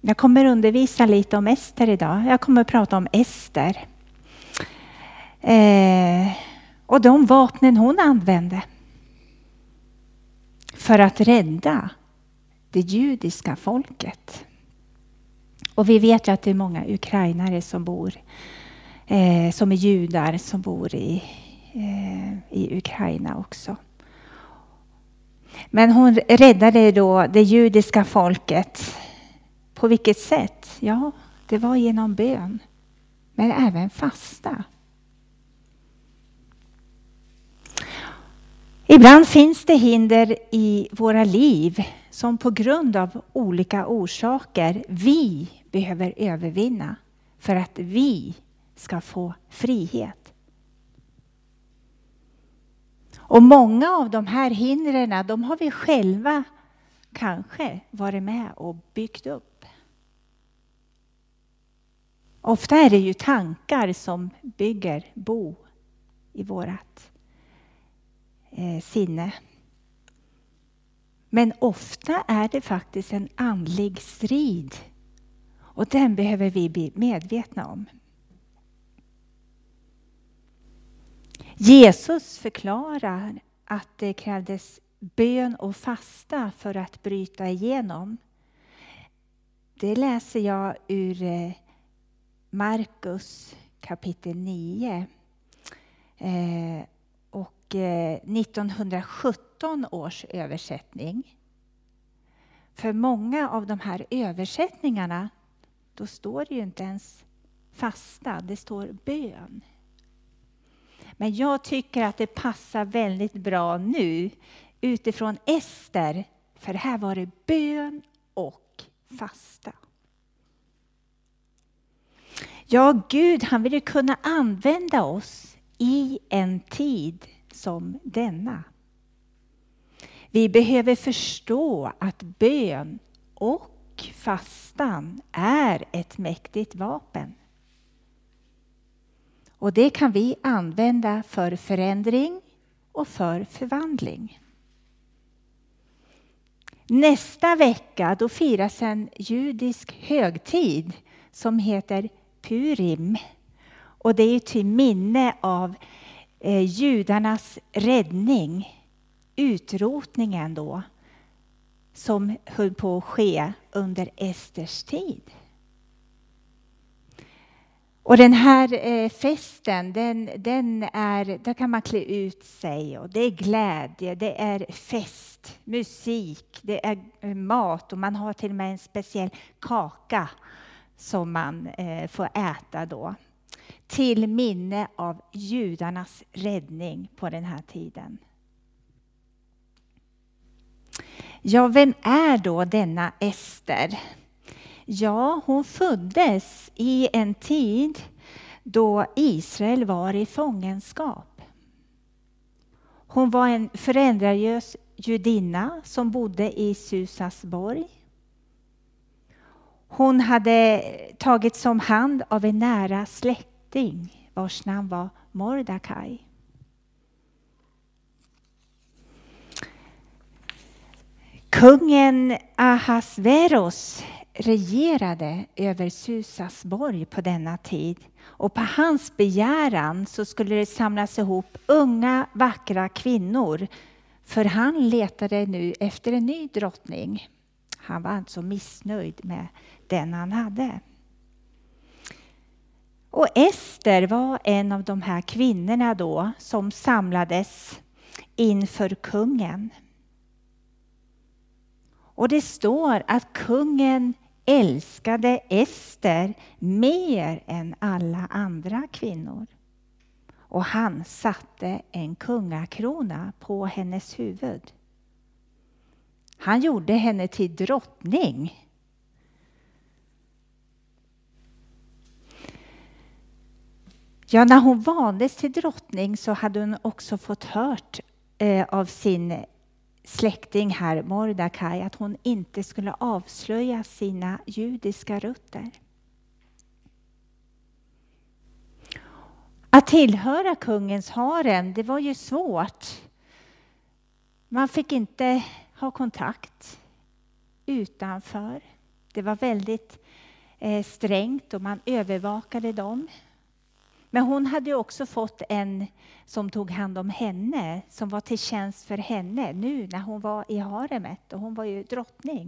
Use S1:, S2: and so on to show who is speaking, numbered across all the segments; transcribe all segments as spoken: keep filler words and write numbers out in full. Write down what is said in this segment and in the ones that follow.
S1: Jag kommer undervisa lite om Ester idag. Jag kommer att prata om Ester. Eh, och de vapnen hon använde för att rädda det judiska folket. Och vi vet ju att det är många ukrainare som bor, eh, som är judar som bor i, eh, i Ukraina också. Men hon räddade då det judiska folket. På vilket sätt? Ja, det var genom bön. Men även fasta. Ibland finns det hinder i våra liv som på grund av olika orsaker vi behöver övervinna för att vi ska få frihet. Och många av de här hindren, de har vi själva kanske varit med och byggt upp. Ofta är det ju tankar som bygger bo i vårat eh, sinne. Men ofta är det faktiskt en andlig strid. Och den behöver vi bli medvetna om. Jesus förklarar att det krävdes bön och fasta för att bryta igenom. Det läser jag ur Markus kapitel nio. Och nittonhundrasjutton års översättning. För många av de här översättningarna, då står det ju inte ens fasta, det står bön. Men jag tycker att det passar väldigt bra nu utifrån Ester. För här var det bön och fasta. Ja, Gud, han vill ju kunna använda oss i en tid som denna. Vi behöver förstå att bön och fastan är ett mäktigt vapen. Och det kan vi använda för förändring och för förvandling. Nästa vecka då firas en judisk högtid som heter Purim. Och det är till minne av eh, judarnas räddning, utrotningen då, som höll på att ske under Esters tid. Och den här eh, festen, den, den är, där kan man klä ut sig och det är glädje, det är fest, musik, det är eh, mat och man har till och med en speciell kaka som man eh, får äta då. Till minne av judarnas räddning på den här tiden. Ja, vem är då denna Ester? Ja, hon föddes i en tid då Israel var i fångenskap. Hon var en föräldralös judinna som bodde i Susasborg. Hon hade tagits som hand av en nära släkting vars namn var Mordecai. Kungen Ahasveros regerade över Susasborg på denna tid. Och på hans begäran så skulle det samlas ihop unga vackra kvinnor. För han letade nu efter en ny drottning. Han var alltså missnöjd med den han hade. Och Ester var en av de här kvinnorna då som samlades inför kungen. Och det står att kungen älskade Ester mer än alla andra kvinnor. Och han satte en kungakrona på hennes huvud. Han gjorde henne till drottning. Ja, när hon valdes till drottning så hade hon också fått hört eh, av sin släkting här, Mordecai, att hon inte skulle avslöja sina judiska rötter. Att tillhöra kungens harem, det var ju svårt. Man fick inte ha kontakt utanför. Det var väldigt eh, strängt och man övervakade dem. Men hon hade också fått en som tog hand om henne, som var till tjänst för henne nu när hon var i haremet, och hon var ju drottning.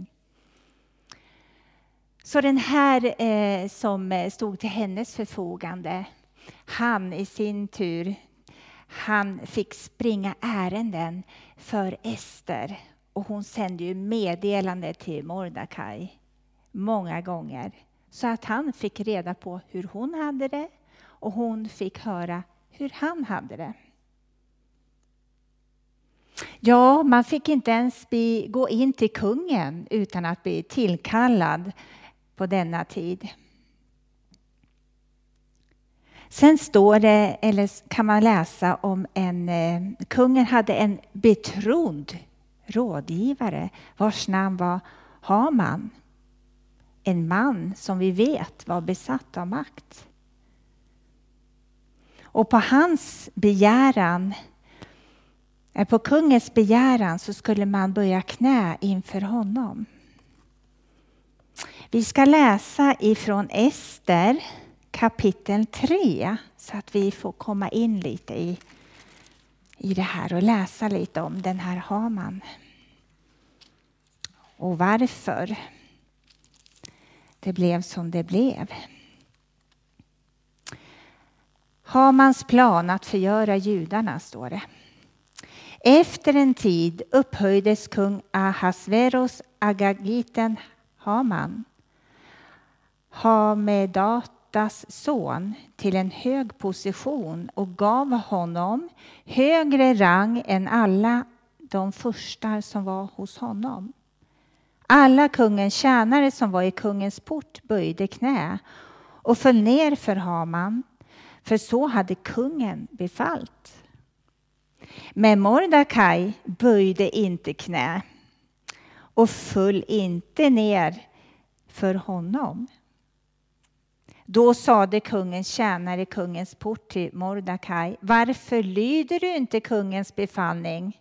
S1: Så den här eh, som stod till hennes förfogande, han i sin tur, han fick springa ärenden för Ester. Och hon sände ju meddelande till Mordecai många gånger. Så att han fick reda på hur hon hade det. Och hon fick höra hur han hade det. Ja, man fick inte ens bli, gå in till kungen utan att bli tillkallad på denna tid. Sen står det, eller kan man läsa om en, eh, kungen hade en betrodd rådgivare vars namn var Haman. En man som vi vet var besatt av makt. Och på hans begäran, på kungens begäran, så skulle man böja knä inför honom. Vi ska läsa ifrån Ester kapitel tre, så att vi får komma in lite i, i det här och läsa lite om den här Haman. Och varför det blev som det blev. Hamans plan att förgöra judarna, står det. Efter en tid upphöjdes kung Ahasveros Agagiten Haman, Hamedatas son, till en hög position och gav honom högre rang än alla de första som var hos honom. Alla kungens tjänare som var i kungens port böjde knä och föll ner för Haman, för så hade kungen befallt. Men Mordecai böjde inte knä och föll inte ner för honom. Då sade kungens tjänare i kungens port till Mordecai: varför lyder du inte kungens befallning?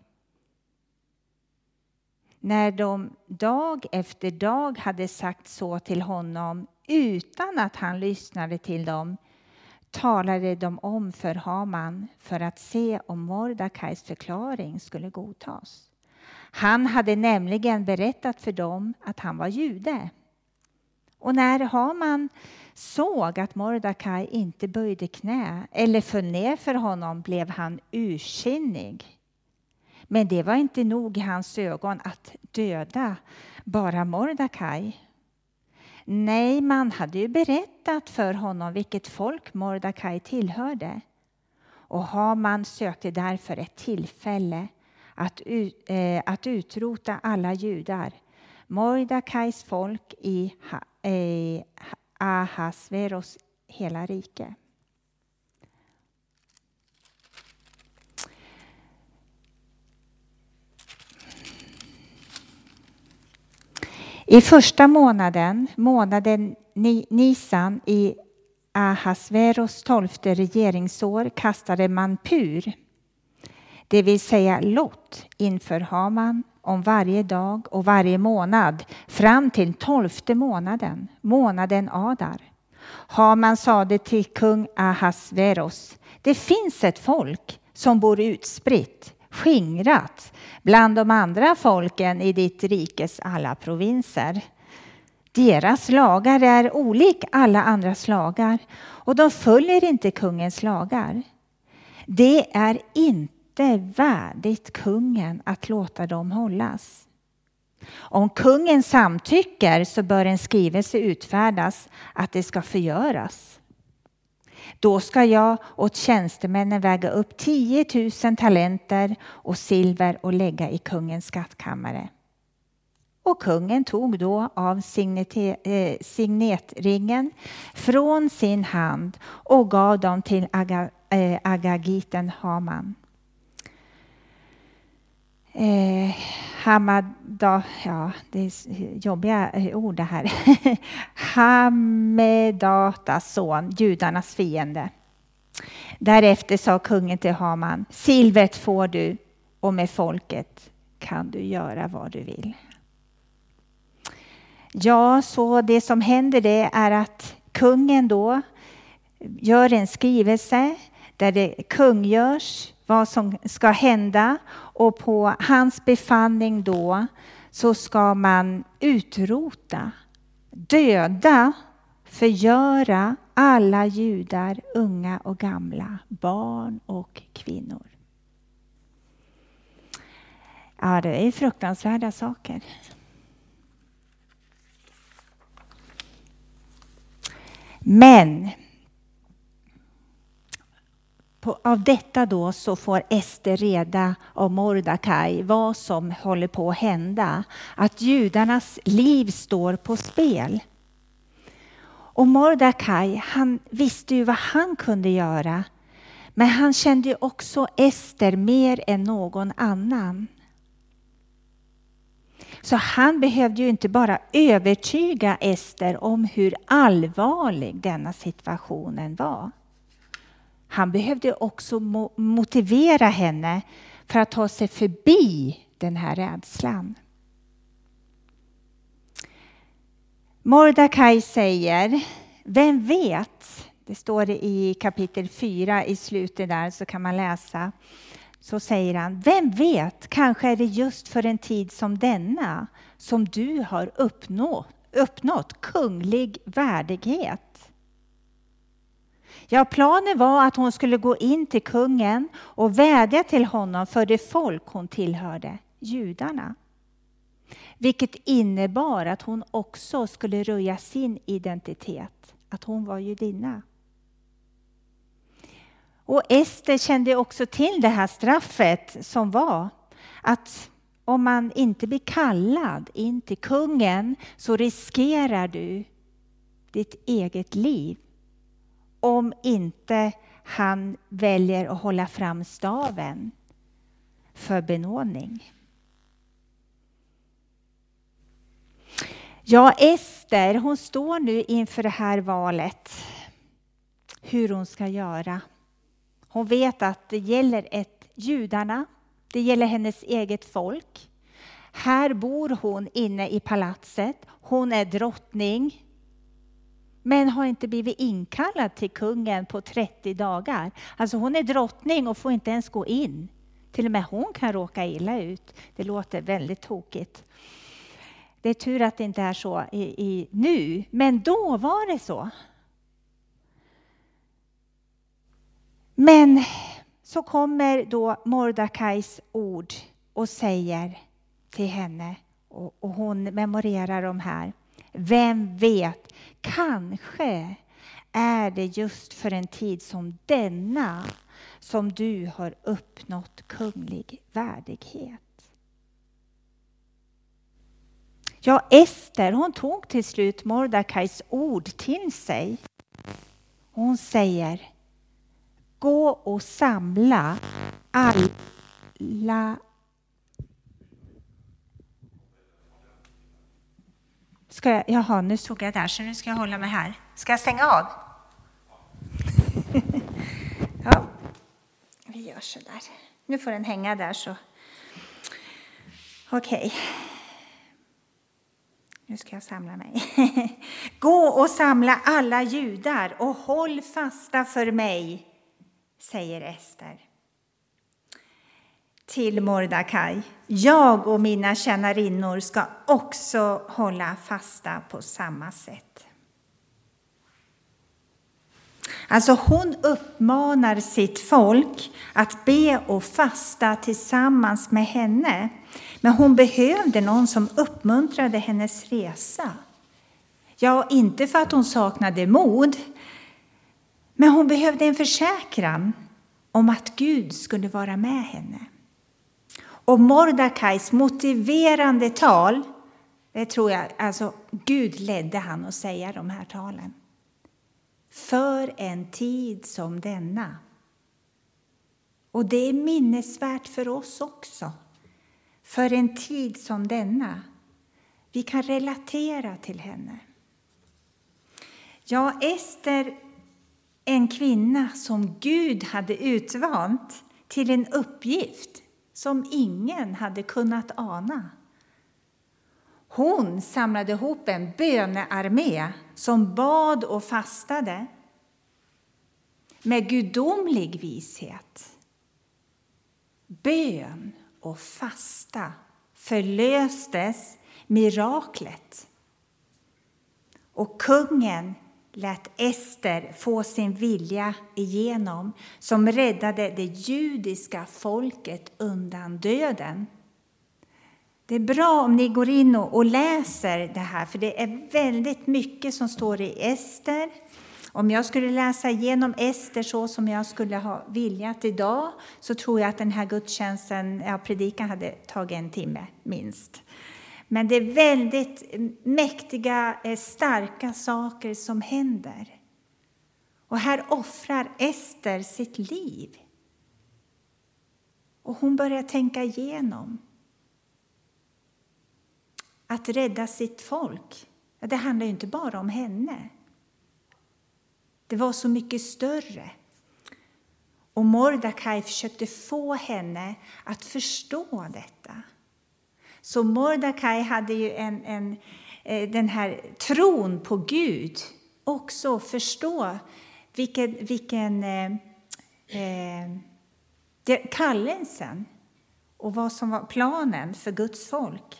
S1: När de dag efter dag hade sagt så till honom utan att han lyssnade till dem, talade de om för Haman för att se om Mordecais förklaring skulle godtas. Han hade nämligen berättat för dem att han var jude. Och när Haman såg att Mordecai inte böjde knä eller föll ner för honom, blev han ursinnig. Men det var inte nog i hans ögon att döda bara Mordecai. Nej, man hade ju berättat för honom vilket folk Mordecai tillhörde. Och Haman sökte därför ett tillfälle att, ut, eh, att utrota alla judar, Mordecais folk i eh, Ahasveros hela rike. I första månaden, månaden Nisan i Ahasveros tolfte regeringsår, kastade man pur, det vill säga lott, inför Haman om varje dag och varje månad fram till tolfte månaden, månaden Adar. Haman sade till kung Ahasveros: det finns ett folk som bor utspritt, skingrat bland de andra folken i ditt rikes alla provinser. Deras lagar är olik alla andras lagar och de följer inte kungens lagar. Det är inte värdigt kungen att låta dem hållas. Om kungen samtycker så bör en skrivelse utfärdas att det ska förgöras. Då ska jag åt tjänstemännen väga upp tio tusen talenter och silver och lägga i kungens skattkammare. Och kungen tog då av signete, eh, signetringen från sin hand och gav dem till Aga, eh, Agagiten Haman. Eh, Hamada, ja, det är jobbiga ord det här. Hamedatas son, judarnas fiende. Därefter sa kungen till Haman: silvret får du och med folket kan du göra vad du vill. Ja, så det som händer det är att kungen då gör en skrivelse där det kungörs vad som ska hända, och på hans befallning då så ska man utrota, döda, förgöra alla judar, unga och gamla, barn och kvinnor. Ja, det är fruktansvärda saker. Men på, av detta då så får Ester reda av Mordecai vad som håller på att hända. Att judarnas liv står på spel. Och Mordecai, han visste ju vad han kunde göra. Men han kände ju också Ester mer än någon annan. Så han behövde ju inte bara övertyga Ester om hur allvarlig denna situationen var. Han behövde också mo- motivera henne för att ta sig förbi den här rädslan. Mordecai säger, vem vet, det står det i kapitel fyra i slutet där, så kan man läsa. Så säger han, vem vet, kanske är det just för en tid som denna som du har uppnått, uppnått kunglig värdighet. Ja, planen var att hon skulle gå in till kungen och vädja till honom för det folk hon tillhörde, judarna. Vilket innebar att hon också skulle röja sin identitet, att hon var judinna. Och Ester kände också till det här straffet som var att om man inte blir kallad in till kungen så riskerar du ditt eget liv. Om inte han väljer att hålla fram staven för benådning. Ja, Ester, hon står nu inför det här valet. Hur hon ska göra. Hon vet att det gäller ett judarna. Det gäller hennes eget folk. Här bor hon inne i palatset. Hon är drottning. Men har inte blivit inkallad till kungen på trettio dagar. Alltså hon är drottning och får inte ens gå in. Till och med hon kan råka illa ut. Det låter väldigt tokigt. Det är tur att det inte är så i, i, nu. Men då var det så. Men så kommer då Mordecais ord och säger till henne. Och, och hon memorerar de här. Vem vet, kanske är det just för en tid som denna som du har uppnått kunglig värdighet. Ja, Ester, hon tog till slut Mordecais ord till sig. Hon säger, gå och samla alla. Ska jag, jaha, nu såg jag där så nu ska jag hålla mig här. Ska jag stänga av? Ja, vi gör så där. Nu får den hänga där så. Okej. Okay. Nu ska jag samla mig. Gå och samla alla judar och håll fasta för mig, säger Ester. Till Mordecai. Jag och mina tjänarinnor ska också hålla fasta på samma sätt. Alltså hon uppmanar sitt folk att be och fasta tillsammans med henne. Men hon behövde någon som uppmuntrade hennes resa. Ja, inte för att hon saknade mod. Men hon behövde en försäkran om att Gud skulle vara med henne. Och Mordecais motiverande tal, det tror jag, alltså Gud ledde han att säga de här talen. För en tid som denna. Och det är minnesvärt för oss också. För en tid som denna. Vi kan relatera till henne. Ja, Ester, en kvinna som Gud hade utvalt till en uppgift som ingen hade kunnat ana. Hon samlade ihop en bönearmé som bad och fastade med gudomlig vishet. Bön och fasta förlöstes miraklet. Och kungen lät Ester få sin vilja igenom som räddade det judiska folket undan döden. Det är bra om ni går in och läser det här, för det är väldigt mycket som står i Ester. Om jag skulle läsa igenom Ester så som jag skulle ha viljat idag, så tror jag att den här gudstjänsten, ja, predikan hade tagit en timme minst. Men det är väldigt mäktiga, starka saker som händer. Och här offrar Ester sitt liv. Och hon börjar tänka igenom att rädda sitt folk. Det handlar ju inte bara om henne. Det var så mycket större. Och Mordecai försökte få henne att förstå detta. Så Mordecai hade ju en, en, den här tron på Gud. Också förstå vilken, vilken eh, eh, kallelsen och vad som var planen för Guds folk.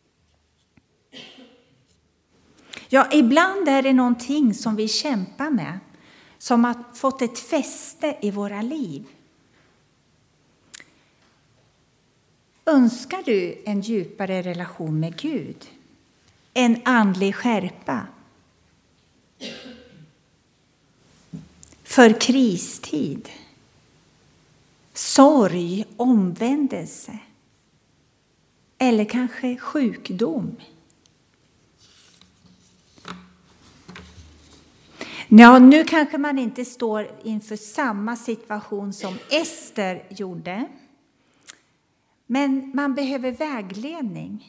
S1: Ja, ibland är det någonting som vi kämpar med, som har fått ett fäste i våra liv. Önskar du en djupare relation med Gud? En andlig skärpa? För kristid? Sorg, omvändelse? Eller kanske sjukdom? Ja, nu kanske man inte står inför samma situation som Ester gjorde. Men man behöver vägledning.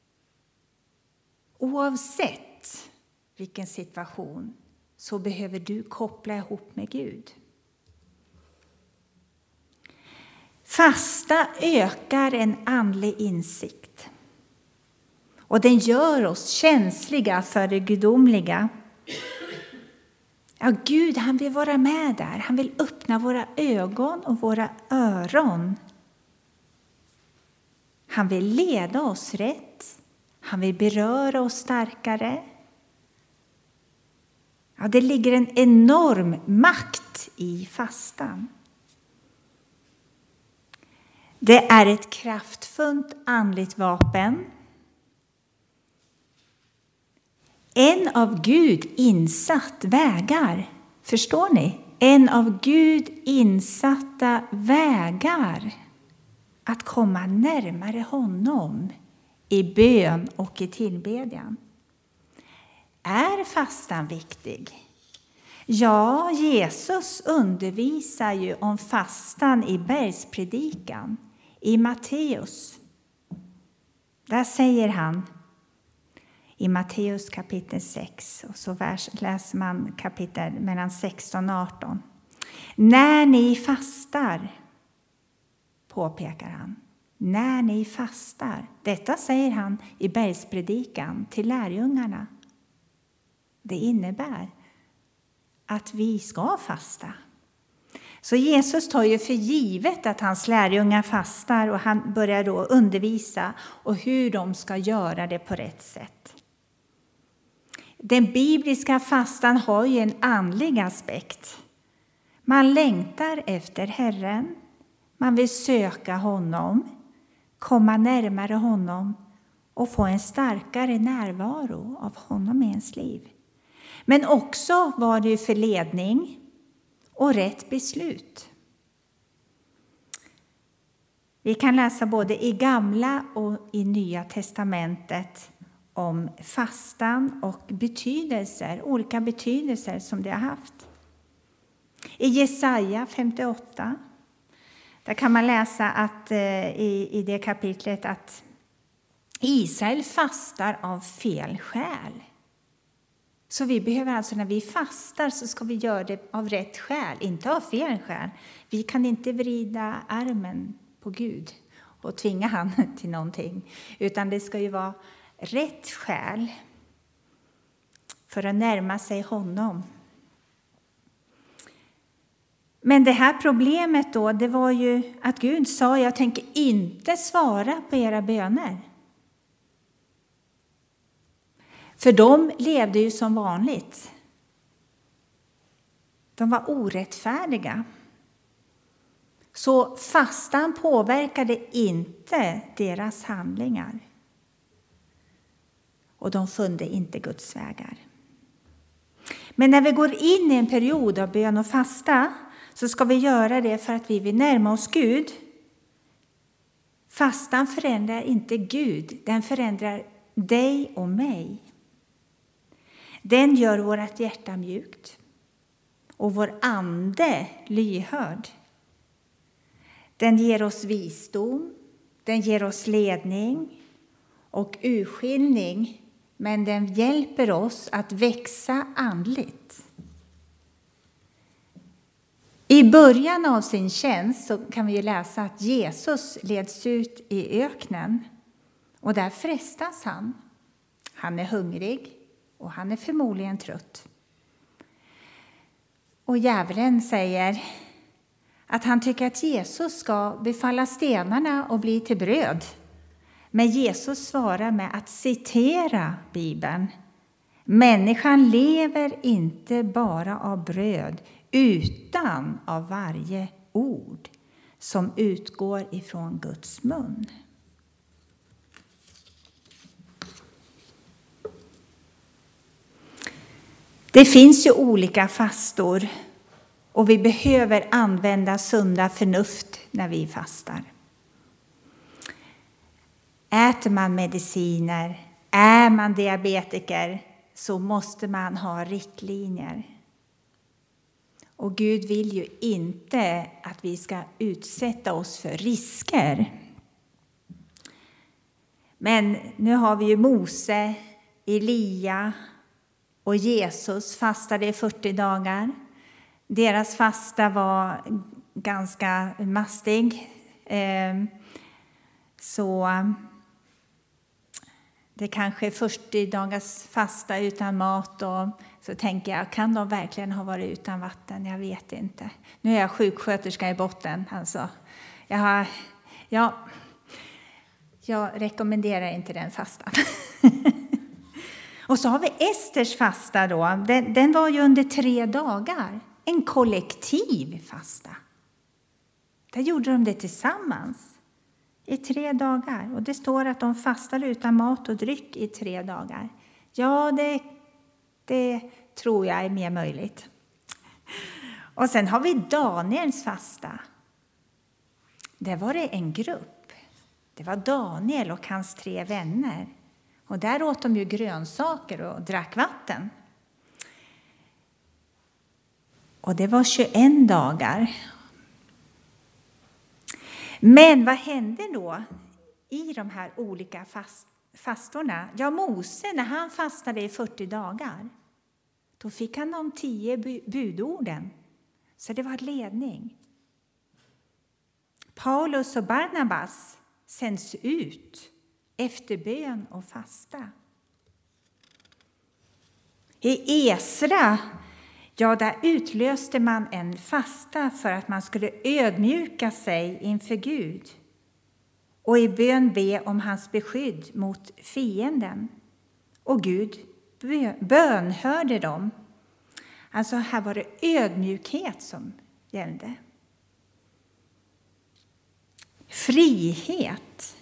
S1: Oavsett vilken situation så behöver du koppla ihop med Gud. Fasta ökar en andlig insikt. Och den gör oss känsliga för det gudomliga. Ja, Gud, han vill vara med där. Han vill öppna våra ögon och våra öron. Han vill leda oss rätt. Han vill beröra oss starkare. Ja, det ligger en enorm makt i fastan. Det är ett kraftfullt andligt vapen. En av Gud insatt vägar. Förstår ni? En av Gud insatta vägar. Att komma närmare honom i bön och i tillbedjan. Är fastan viktig? Ja, Jesus undervisar ju om fastan i bergspredikan i Matteus. Där säger han i Matteus kapitel sex, och så vers, läser man kapitel mellan sexton och arton. När ni fastar, påpekar han. När ni fastar. Detta säger han i bergspredikan till lärjungarna. Det innebär att vi ska fasta. Så Jesus tar ju för givet att hans lärjungar fastar, och han börjar då undervisa och hur de ska göra det på rätt sätt. Den bibliska fastan har ju en andlig aspekt. Man längtar efter Herren. Man vill söka honom, komma närmare honom och få en starkare närvaro av honom i ens liv. Men också var det för ledning och rätt beslut. Vi kan läsa både i Gamla och i Nya testamentet om fastan och betydelser, olika betydelser som det har haft. I Jesaja femtioåtta, där kan man läsa att, eh, i, i det kapitlet att Israel fastar av fel skäl. Så vi behöver alltså, när vi fastar så ska vi göra det av rätt skäl, inte av fel skäl. Vi kan inte vrida armen på Gud och tvinga han till någonting. Utan det ska ju vara rätt skäl för att närma sig honom. Men det här problemet då, det var ju att Gud sa, jag tänker inte svara på era böner. För de levde ju som vanligt. De var orättfärdiga. Så fastan påverkade inte deras handlingar. Och de följde inte Guds vägar. Men när vi går in i en period av bön och fasta, så ska vi göra det för att vi vill närma oss Gud. Fastan förändrar inte Gud, den förändrar dig och mig. Den gör vårt hjärta mjukt och vår ande lyhörd. Den ger oss visdom, den ger oss ledning och urskiljning, men den hjälper oss att växa andligt. I början av sin tjänst så kan vi läsa att Jesus leds ut i öknen och där frestas han. Han är hungrig och han är förmodligen trött. Och djävulen säger att han tycker att Jesus ska befalla stenarna och bli till bröd. Men Jesus svarar med att citera Bibeln. Människan lever inte bara av bröd utan av varje ord som utgår ifrån Guds mun. Det finns ju olika fastor och vi behöver använda sunda förnuft när vi fastar. Äter man mediciner, är man diabetiker, så måste man ha riktlinjer. Och Gud vill ju inte att vi ska utsätta oss för risker. Men nu har vi ju Mose, Elia och Jesus fastade i fyrtio dagar. Deras fasta var ganska mastig. Så det kanske är fyrtio dagars fasta utan mat. Och så tänker jag, kan de verkligen ha varit utan vatten? Jag vet inte. Nu är jag sjuksköterska i botten. Alltså, jag, har, ja, jag rekommenderar inte den fastan. Och så har vi Esters fasta då. Den, den var ju under tre dagar. En kollektiv fasta. Där gjorde de det tillsammans. I tre dagar. Och det står att de fastade utan mat och dryck i tre dagar. Ja, det, det tror jag är mer möjligt. Och sen har vi Daniels fasta. Där var det en grupp. Det var Daniel och hans tre vänner. Och där åt de ju grönsaker och drack vatten. Och det var tjugoett dagar. Men vad hände då i de här olika fast, fastorna? Ja, Mose, när han fastade i fyrtio dagar, då fick han de tio budorden. Så det var ledning. Paulus och Barnabas sänds ut efter bön och fasta. I Esra, ja, där utlöste man en fasta för att man skulle ödmjuka sig inför Gud. Och i bön be om hans beskydd mot fienden. Och Gud bönhörde dem. Alltså här var det ödmjukhet som gällde. Frihet.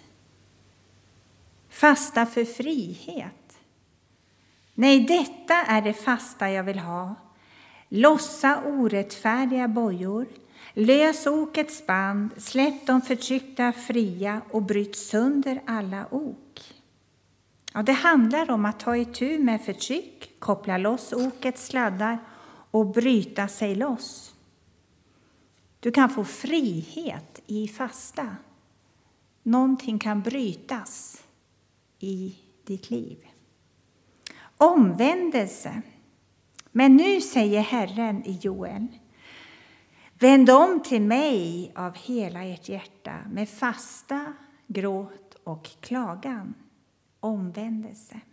S1: Fasta för frihet. Nej, detta är det fasta jag vill ha. Lossa orättfärdiga bojor. Lös okets band. Släpp de förtryckta fria och bryt sönder alla ok. Ja, det handlar om att ta itu med förtryck, koppla loss okets sladdar och bryta sig loss. Du kan få frihet i fasta. Någonting kan brytas i ditt liv. Omvändelse. Men nu säger Herren i Joel: vänd om till mig av hela ert hjärta med fasta, gråt och klagan. omvändelse.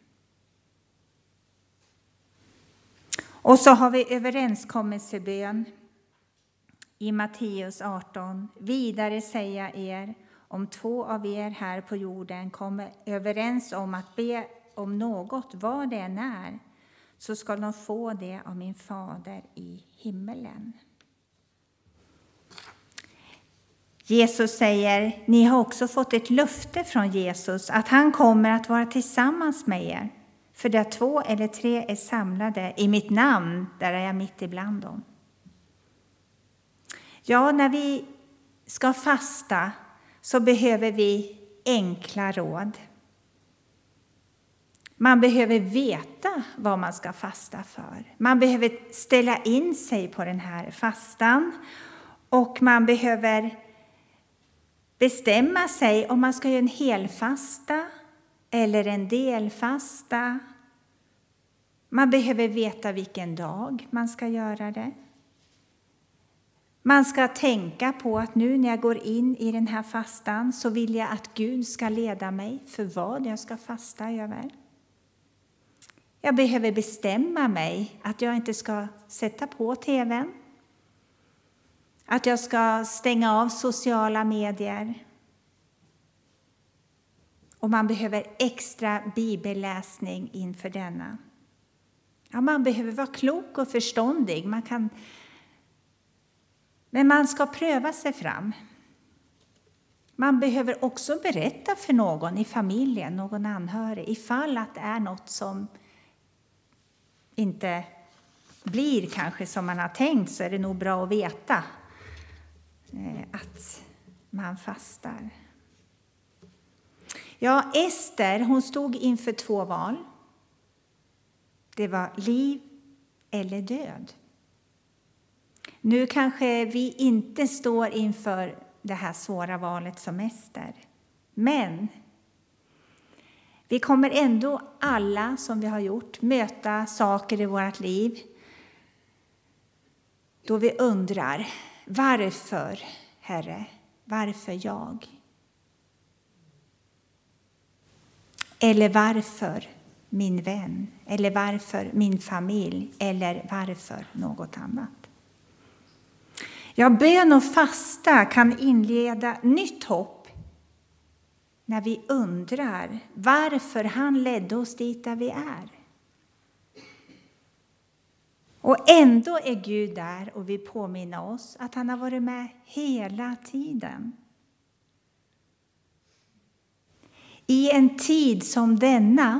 S1: Och så har vi överenskommelsebön i Matteus arton. Vidare säger er, om två av er här på jorden kommer överens om att be om något, vad det än är, så ska de få det av min fader i himmelen. Jesus säger, ni har också fått ett löfte från Jesus att han kommer att vara tillsammans med er. För där två eller tre är samlade i mitt namn, där är jag mitt ibland dem. Ja, när vi ska fasta så behöver vi enkla råd. Man behöver veta vad man ska fasta för. Man behöver ställa in sig på den här fastan. Och man behöver bestämma sig om man ska göra en helfasta eller en delfasta. Man behöver veta vilken dag man ska göra det. Man ska tänka på att nu när jag går in i den här fastan så vill jag att Gud ska leda mig för vad jag ska fasta över. Jag behöver bestämma mig att jag inte ska sätta på tvn. Att jag ska stänga av sociala medier. Och man behöver extra bibelläsning inför denna. Ja, man behöver vara klok och förståndig. Man kan... Men man ska pröva sig fram. Man behöver också berätta för någon i familjen, någon anhörig, ifall att det är något som inte blir kanske som man har tänkt, så är det nog bra att veta att man fastar. Ja, Ester, hon stod inför två val. Det var liv eller död. Nu kanske vi inte står inför det här svåra valet som Ester. Men vi kommer ändå alla, som vi har gjort, möta saker i vårt liv då vi undrar, varför, Herre, varför jag? Eller varför min vän? Eller varför min familj? Eller varför något annat? Ja, bön och fasta kan inleda nytt hopp när vi undrar varför han ledde oss dit där vi är. Och ändå är Gud där och vi påminner oss att han har varit med hela tiden. I en tid som denna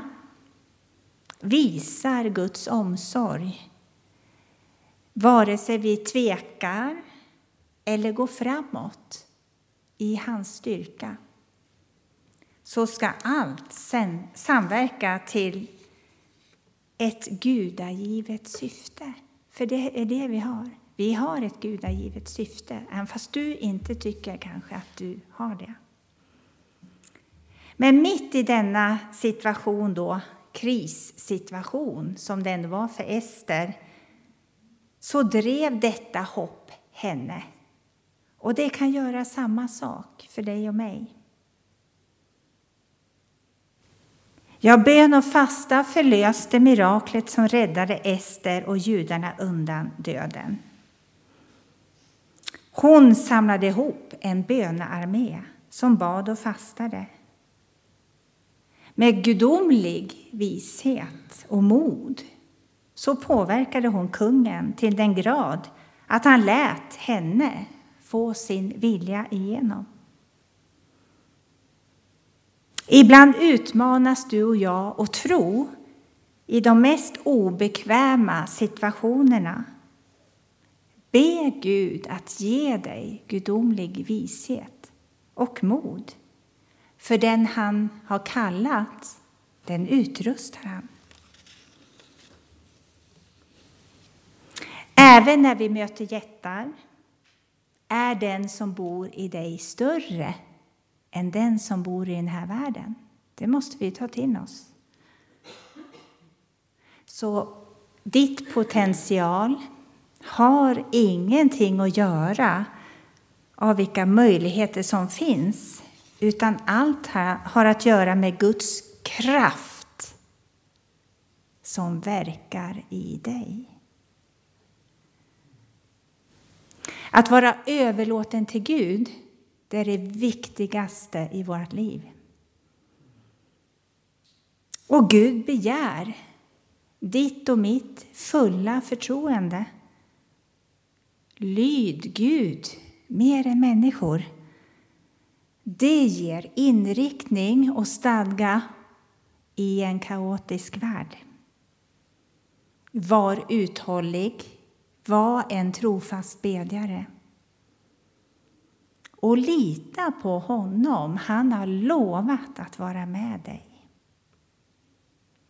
S1: visar Guds omsorg. Vare sig vi tvekar eller går framåt i hans styrka, så ska allt sen samverka till ett gudagivet syfte. För det är det vi har. Vi har ett gudagivet syfte, även fast du inte tycker kanske att du har det. Men mitt i denna situation då, krissituation som den var för Ester, så drev detta hopp henne. Och det kan göra samma sak för dig och mig. Ja, bön och fasta förlöste miraklet som räddade Ester och judarna undan döden. Hon samlade ihop en bönearmé som bad och fastade. Med gudomlig vishet och mod så påverkade hon kungen till den grad att han lät henne få sin vilja igenom. Ibland utmanas du och jag att tro i de mest obekväma situationerna. Be Gud att ge dig gudomlig vishet och mod. För den han har kallat, den utrustar han. Även när vi möter jättar är den som bor i dig större än den som bor i den här världen. Det måste vi ta till oss. Så ditt potential har ingenting att göra av vilka möjligheter som finns, utan allt har att göra med Guds kraft som verkar i dig. Att vara överlåten till Gud, det är det viktigaste i vårt liv. Och Gud begär ditt och mitt fulla förtroende. Lyd Gud mer än människor. Det ger inriktning och stadga i en kaotisk värld. Var uthållig, var en trofast bedjare. Och lita på honom, han har lovat att vara med dig.